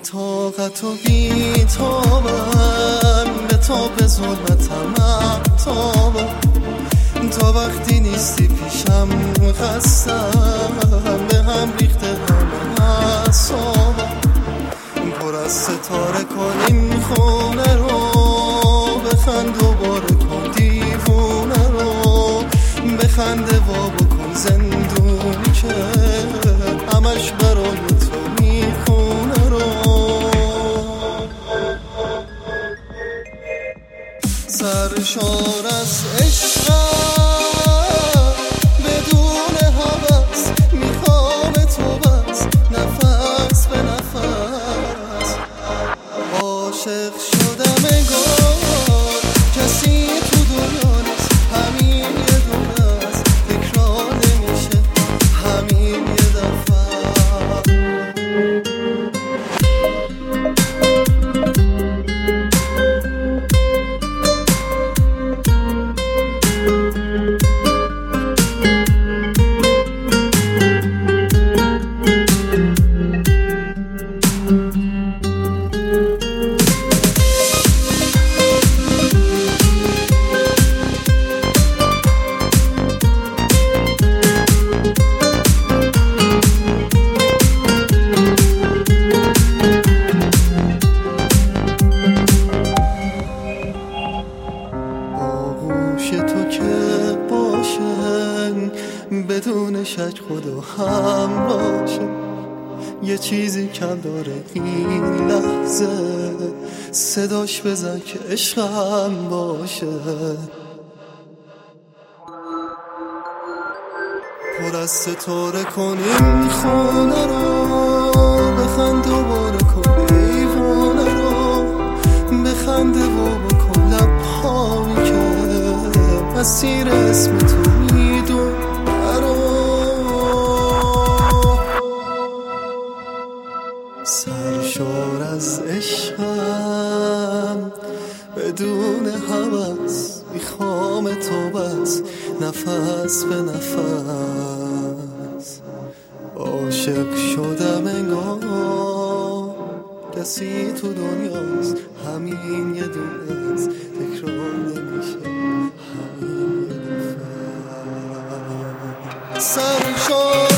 طاقت و بی تابم، به تاب ظلمتم احتابم. تا وقتی نیستی پیشم خستم، به هم ریخته همه اعصابم. پر از ستاره کنیم خونه رو، بخند دوباره کن دیوونه رو. بخنده و بکن زندونی که همش برای تو میخونه رو. سرشار از عشقم بدون هوس، میخوام تو بس نفس به نفس. عاشق شدم انگار کسی تو دنیا نیست، همین یه دونه است تکرار نمیشه، همین یه دفعه. تو که باشه بدون شک خدا هم باشه، یه چیزی کم داره این لحظه، صداش بزن که عشقم باشه. پر از ستاره کنیم خونه رو، بخند دوباره کن دیوانه رو. بخنده و بکن لبهایی که مسیر اسم تو میدون برو. سرشار از عشقم بدون هوس، میخوام تو بس نفس به نفس. عاشق شدم انگار کسی تو دنیاست، همین یه دونه است تکرار نمیشه، همین یه دفعه. سرشار